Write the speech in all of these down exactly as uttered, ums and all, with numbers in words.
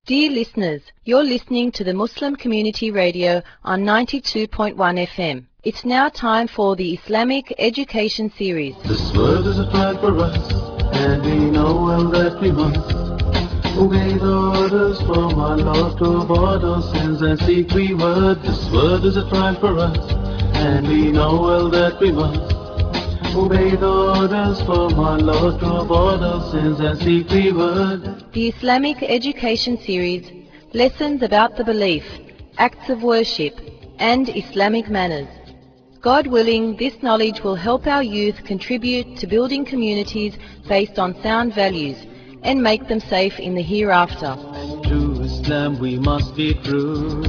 Dear listeners, you're listening to the Muslim Community Radio on ninety-two point one F M. It's now time for the Islamic Education Series. This word is a flag for us, and we know well that we must obey the orders from our Lord to avoid our sins and seek reward. This word is a flag for us, and we know well that we must obey the orders from our Lord to avoid our sins and seek reward. The Islamic Education Series, lessons about the belief, acts of worship, and Islamic manners. God willing, this knowledge will help our youth contribute to building communities based on sound values and make them safe in the hereafter. To Islam we must be true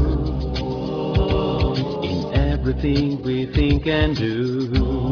in everything we think and do.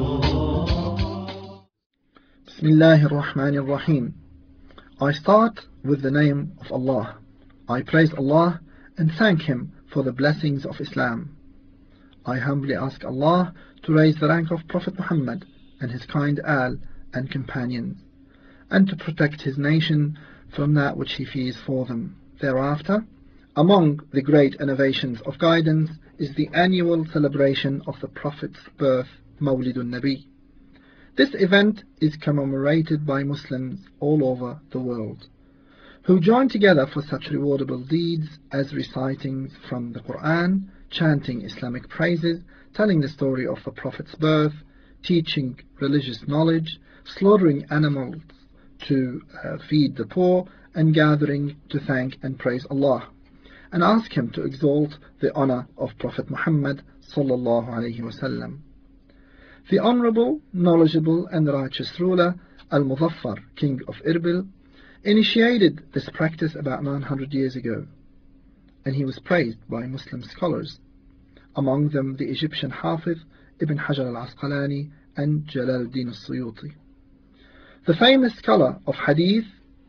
Bismillahir Rahmanir Rahim. I start with the name of Allah. I praise Allah and thank Him for the blessings of Islam. I humbly ask Allah to raise the rank of Prophet Muhammad and his kind Al and companions, and to protect his nation from that which he fears for them. Thereafter, among the great innovations of guidance is the annual celebration of the Prophet's birth, Mawlidun Nabi. This event is commemorated by Muslims all over the world, who join together for such rewardable deeds as reciting from the Quran, chanting Islamic praises, telling the story of the Prophet's birth, teaching religious knowledge, slaughtering animals to uh, feed the poor, and gathering to thank and praise Allah, and ask Him to exalt the honor of Prophet Muhammad sallallahu alaihi wasallam. The honorable, knowledgeable and righteous ruler, Al-Muzaffar, king of Irbil, initiated this practice about nine hundred years ago, and he was praised by Muslim scholars, among them the Egyptian Hafiz Ibn Hajar al-Asqalani and Jalal al-Din al-Suyuti. The famous scholar of Hadith,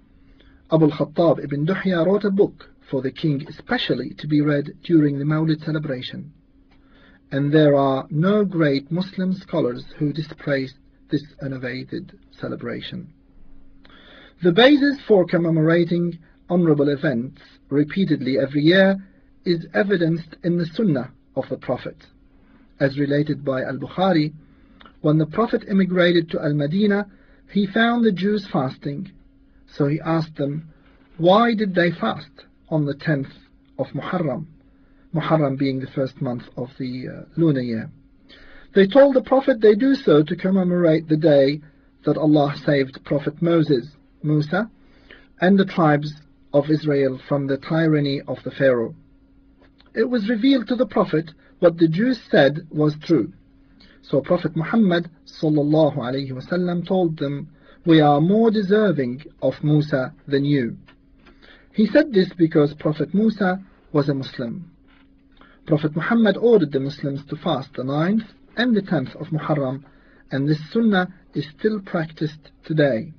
Abu al-Khattab Ibn Duhya, wrote a book for the king especially to be read during the Mawlid celebration, and there are no great Muslim scholars who dispraised this innovative celebration. The basis for commemorating honorable events repeatedly every year is evidenced in the Sunnah of the Prophet. As related by Al-Bukhari, when the Prophet immigrated to Al-Madinah, he found the Jews fasting, so he asked them, why did they fast on the tenth of Muharram, Muharram being the first month of the uh, lunar year? They told the Prophet they do so to commemorate the day that Allah saved Prophet Moses, Musa, and the tribes of Israel from the tyranny of the Pharaoh. It was revealed to the Prophet what the Jews said was true. So Prophet Muhammad sallallahu alaihi wasallam told them, we are more deserving of Musa than you. He said this because Prophet Musa was a Muslim. Prophet Muhammad ordered the Muslims to fast the ninth and the tenth of Muharram, and this sunnah is still practiced today.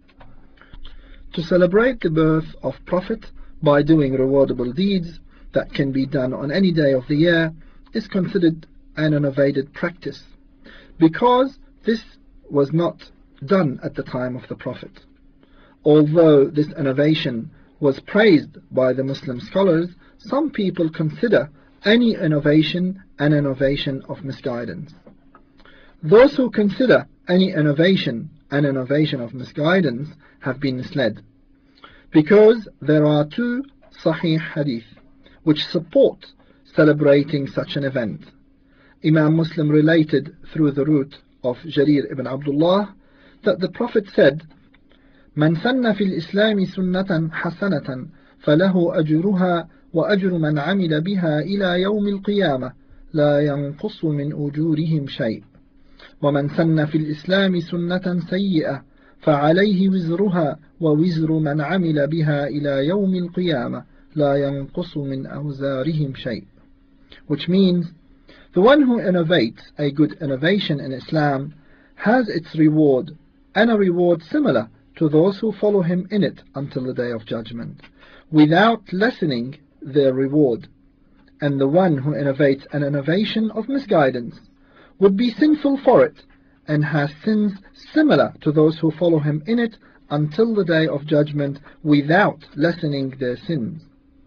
To celebrate the birth of Prophet by doing rewardable deeds that can be done on any day of the year is considered an innovative practice, because this was not done at the time of the Prophet. Although this innovation was praised by the Muslim scholars, some people consider any innovation an innovation of misguidance. Those who consider any innovation an innovation of misguidance have been misled, because there are two Sahih Hadith which support celebrating such an event. Imam Muslim related through the route of Jarir ibn Abdullah that the Prophet said, من سن في الإسلام سنة حسنة فله أجرها وأجر من عمل بها إلى يوم القيامة لا ينقص من أجورهم شيء ومن سن في الإسلام سنة سيئة فعليه وزرها ووزر من عمل بها إلى يوم القيامة لا ينقص من أوزارهم شيء. Which means, the one who innovates a good innovation in Islam has its reward, and a reward similar to those who follow him in it until the Day of Judgment, without lessening their reward. And the one who innovates an innovation of misguidance would be sinful for it, and has sins similar to those who follow him in it until the Day of Judgment, without lessening their sins.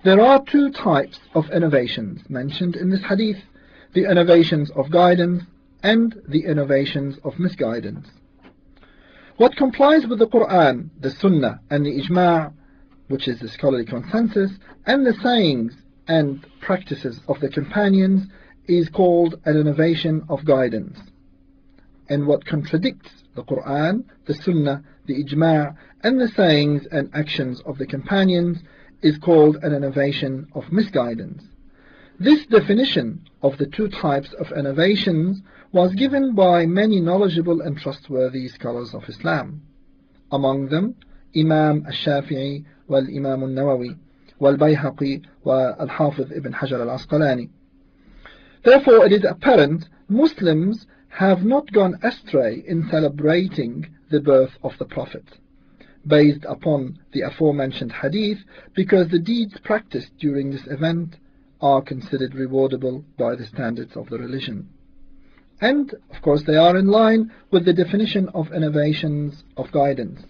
There are two types of innovations mentioned in this hadith: the innovations of guidance and the innovations of misguidance. What complies with the Quran, the Sunnah and the Ijma', which is the scholarly consensus, and the sayings and practices of the companions, is called an innovation of guidance. And what contradicts the Quran, the Sunnah, the Ijma' and the sayings and actions of the companions is called an innovation of misguidance. This definition of the two types of innovations was given by many knowledgeable and trustworthy scholars of Islam. Among them, Imam al-Shafi'i wal-Imam al-Nawawi wal-Bayhaqi wal-Hafiz ibn Hajar al-Asqalani. Therefore, it is apparent Muslims have not gone astray in celebrating the birth of the Prophet, based upon the aforementioned hadith, because the deeds practiced during this event are considered rewardable by the standards of the religion. And, of course, they are in line with the definition of innovations of guidance.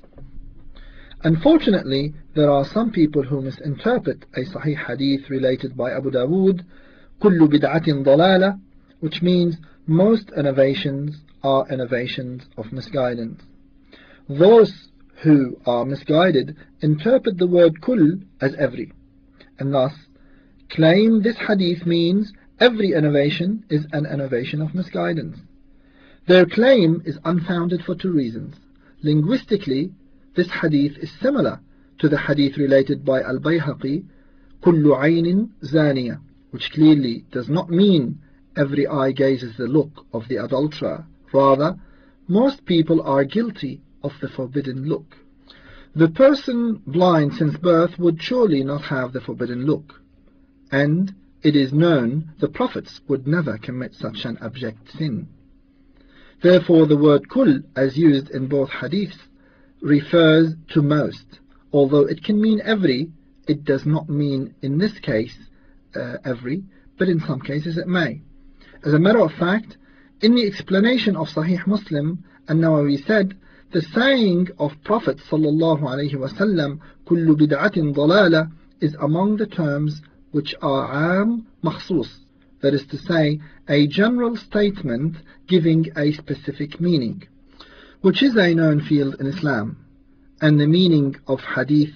Unfortunately, there are some people who misinterpret a Sahih hadith related by Abu Dawood, كُلُّ بِدْعَةٍ ضَلَالَةٍ, which means most innovations are innovations of misguidance. Those who are misguided interpret the word kull as every, and thus claim this hadith means every innovation is an innovation of misguidance. Their claim is unfounded for two reasons. Linguistically, this hadith is similar to the hadith related by Al-Bayhaqi, كُلُّ عَيْنٍ زَانِيَةٍ, which clearly does not mean every eye gazes the look of the adulterer. Rather, most people are guilty of the forbidden look. The person blind since birth would surely not have the forbidden look, and it is known the prophets would never commit such an abject sin. Therefore, the word kull, as used in both hadiths, refers to most. Although it can mean every, it does not mean in this case uh, every, but in some cases it may. As a matter of fact, in the explanation of Sahih Muslim, An-Nawawi said, the saying of Prophet sallallahu alaihi wasallam, "Kullu bid'atin dalala," is among the terms which are am makhsus, that is to say, a general statement giving a specific meaning, which is a known field in Islam. And the meaning of hadith,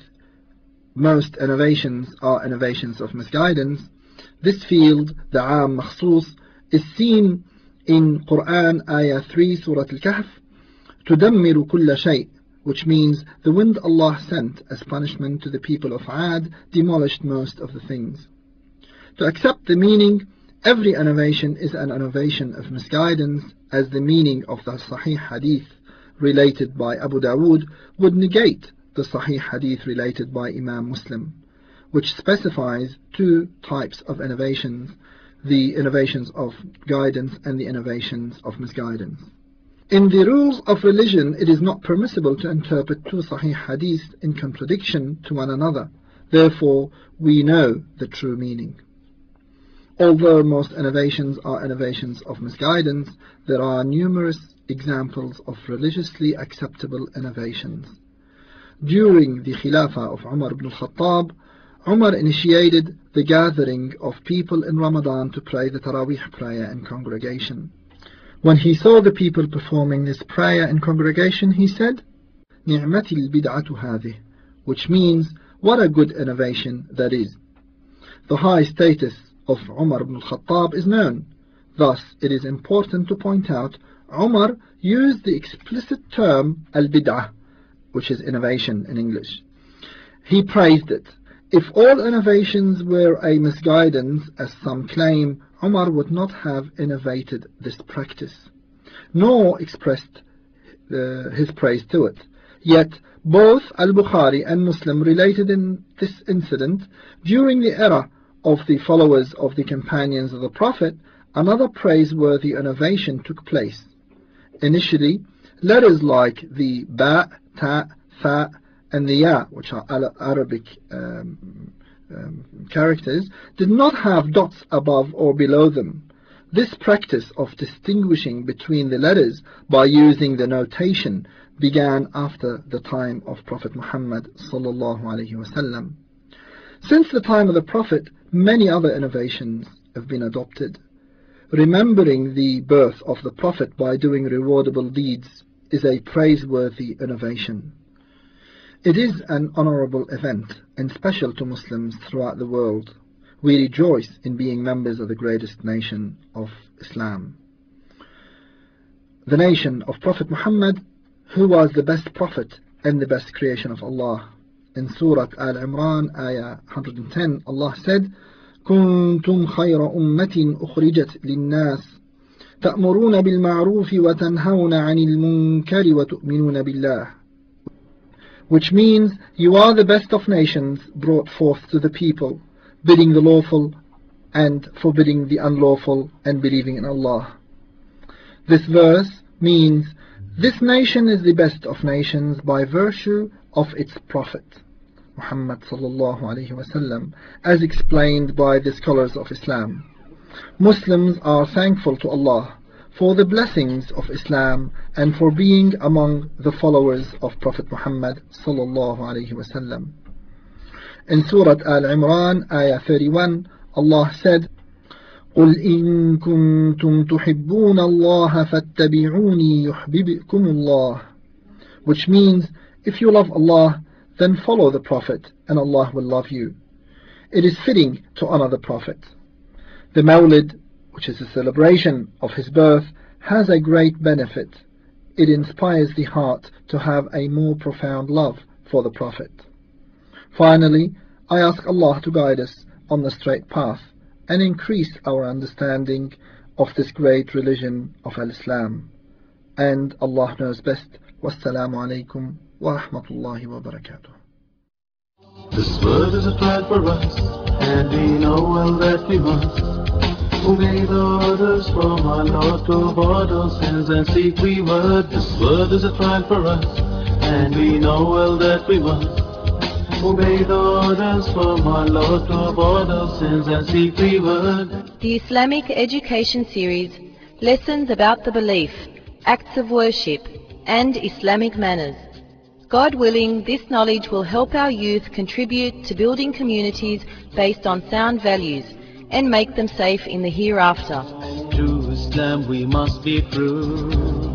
most innovations are innovations of misguidance. This field, the am makhsus, is seen in Quran Ayah three, Surah Al-Kahf, تُدَمِّرُ كُلَّ شَيْءٍ, which means the wind Allah sent as punishment to the people of Ad demolished most of the things. To accept the meaning, every innovation is an innovation of misguidance, as the meaning of the Sahih Hadith related by Abu Dawood would negate the Sahih Hadith related by Imam Muslim, which specifies two types of innovations: the innovations of guidance and the innovations of misguidance. In the rules of religion, it is not permissible to interpret two Sahih Hadiths in contradiction to one another. Therefore, we know the true meaning. Although most innovations are innovations of misguidance, there are numerous examples of religiously acceptable innovations. During the Khilafah of Umar ibn al-Khattab, Umar initiated the gathering of people in Ramadan to pray the Taraweeh prayer in congregation. When he saw the people performing this prayer in congregation, he said, نِعْمَةِ الْبِدْعَةُ هَذِهِ, which means, what a good innovation that is. The high status of Umar ibn al-Khattab is known. Thus, it is important to point out, Umar used the explicit term al-bid'ah, which is innovation in English. He praised it. If all innovations were a misguidance, as some claim, Umar would not have innovated this practice, nor expressed uh, his praise to it. Yet, both Al-Bukhari and Muslim related in this incident, during the era of the followers of the companions of the Prophet, another praiseworthy innovation took place. Initially, letters like the ba, ta, fa, and the ya, which are Arabic um, um, characters, did not have dots above or below them. This practice of distinguishing between the letters by using the notation began after the time of Prophet Muhammad sallallahu alaihi wasallam. Since the time of the Prophet, many other innovations have been adopted. Remembering the birth of the Prophet by doing rewardable deeds is a praiseworthy innovation. It is an honorable event and special to Muslims throughout the world. We rejoice in being members of the greatest nation of Islam, the nation of Prophet Muhammad, who was the best prophet and the best creation of Allah. In Surah Al-Imran, Ayah one hundred ten, Allah said, كنتم خير أمة أخرجت للناس تأمرون بالمعروف وتنهون عن المنكر وتؤمنون بالله, which means you are the best of nations brought forth to the people, bidding the lawful and forbidding the unlawful and believing in Allah. This verse means this nation is the best of nations by virtue of its prophet Muhammad sallallahu alaihi wasallam, as explained by the scholars of Islam. Muslims are thankful to Allah for the blessings of Islam and for being among the followers of Prophet Muhammad sallallahu alaihi wasallam. In Surah Al-Imran, Ayah thirty-one, Allah said, قُلْ إِن كُنتُمْ تُحِبُّونَ اللَّهَ فَاتَّبِعُونِي يُحْبِبْكُمُ اللَّهُ, which means, if you love Allah, then follow the Prophet and Allah will love you. It is fitting to honor the Prophet. The Mawlid, which is a celebration of his birth, has a great benefit. It inspires the heart to have a more profound love for the Prophet. Finally, I ask Allah to guide us on the straight path and increase our understanding of this great religion of Al-Islam. And Allah knows best. Wassalamu alaikum wa rahmatullahi wa barakatuh. This word is a trial for us, and we know well that we must obey the orders from our Lord to avoid our sins and seek we word. This word is a trial for us, and we know well that we must obey the orders from our Lord to avoid our sins and seek we word. The Islamic Education Series, Lessons about the Belief, Acts of Worship, and Islamic Manners. God willing, this knowledge will help our youth contribute to building communities based on sound values and make them safe in the hereafter. To Islam we must be true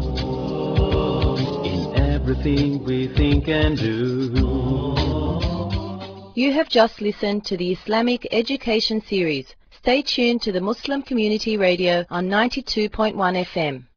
in everything we think and do. You have just listened to the Islamic Education Series. Stay tuned to the Muslim Community Radio on ninety-two point one F M.